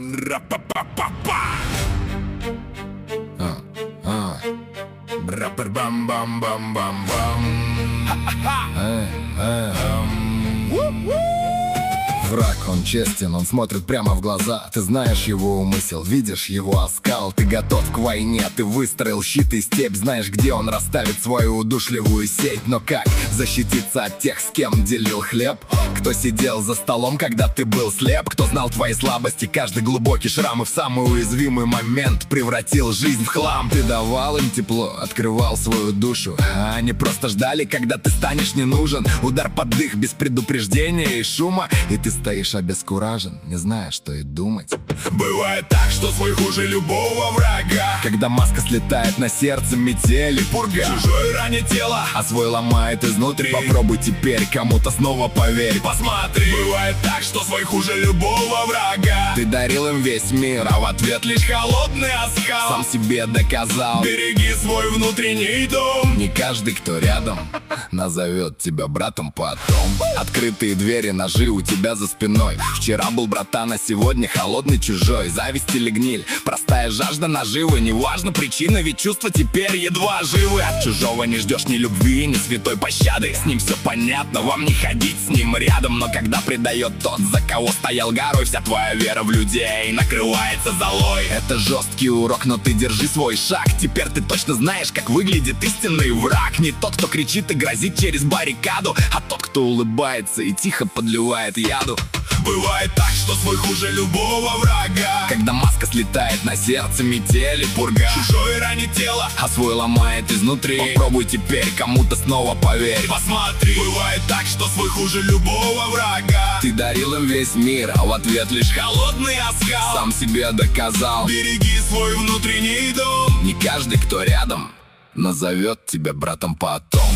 Раппер бам-бам-бам-бам-бам. Враг, он честен, он смотрит прямо в глаза. Ты знаешь его умысел, видишь его оскал. Ты готов к войне, ты выстроил щит и степь. Знаешь, где он расставит свою удушливую сеть. Но как защититься от тех, с кем делил хлеб? Кто сидел за столом, когда ты был слеп? Кто знал твои слабости, каждый глубокий шрам, и в самый уязвимый момент превратил жизнь в хлам? Ты давал им тепло, открывал свою душу, а они просто ждали, когда ты станешь не нужен. Удар под дых без предупреждения и шума, и ты стоишь обескуражен, не зная, что и думать. Бывает так, что свой хуже любого врага. Когда маска слетает на сердце, метель и пурга. Чужое ранит тело, а свой ломает изнутри. Попробуй теперь, кому-то снова поверь. Посмотри, бывает так, что свой хуже любого врага. Ты дарил им весь мир, а в ответ лишь холодный оскал. Сам себе доказал. Береги свой внутренний дом. Не каждый, кто рядом, назовет тебя братом потом. Открытые двери, ножи у тебя за спиной. Вчера был братан, а сегодня холодный чужой. Зависть или гниль, простая жажда наживы. Неважно причина, ведь чувства теперь едва живы. От чужого не ждешь ни любви, ни святой пощады. С ним все понятно, вам не ходить с ним рядом. Но когда предает тот, за кого стоял горой, вся твоя вера в людей накрывается золой. Это жесткий урок, но ты держи свой шаг. Теперь ты точно знаешь, как выглядит истинный враг. Не тот, кто кричит и грозит через баррикаду, а тот, кто улыбается и тихо подливает яду. Бывает так, что свой хуже любого врага. Когда маска слетает на сердце, метель и пурга. Чужое ранит тело, а свой ломает изнутри. Попробуй теперь, кому-то снова поверь. Посмотри, бывает так, что свой хуже любого врага. Ты дарил им весь мир, а в ответ лишь холодный оскал. Сам себе доказал. Береги свой внутренний дом. Не каждый, кто рядом, назовет тебя братом потом.